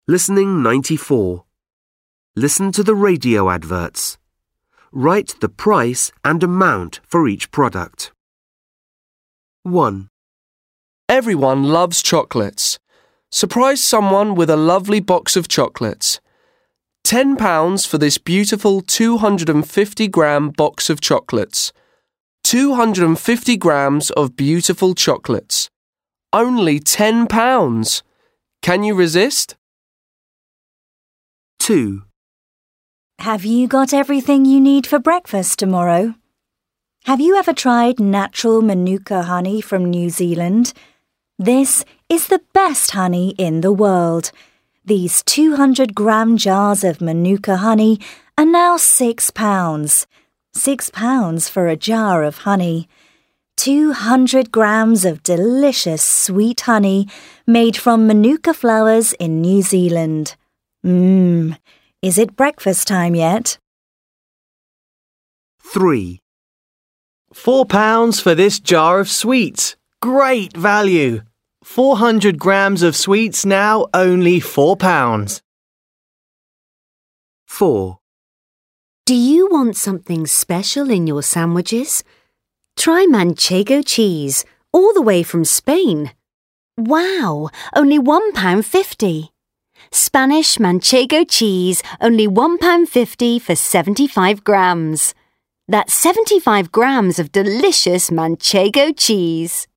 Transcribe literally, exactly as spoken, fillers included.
Listening ninety-four. Listen to the radio adverts. Write the price and amount for each product. one. Everyone loves chocolates. Surprise someone with a lovely box of chocolates. ten pounds for this beautiful two hundred fifty gram box of chocolates. two hundred fifty grams of beautiful chocolates. Only ten pounds. Can you resist? two. Have you got everything you need for breakfast tomorrow? Have you ever tried natural Manuka honey from New Zealand? This is the best honey in the world. These two hundred gram jars of Manuka honey are now six pounds. Six pounds for a jar of honey. two hundred grams of delicious sweet honey made from Manuka flowers in New Zealand. Mmm, is it breakfast time yet? three. Four pounds for this jar of sweets. Great value. Four hundred grams of sweets now only four pounds. four. Do you want something special in your sandwiches? Try Manchego cheese, all the way from Spain. Wow, only one pound fifty. Spanish Manchego cheese, only one pound fifty for seventy-five grams. That's seventy-five grams of delicious Manchego cheese.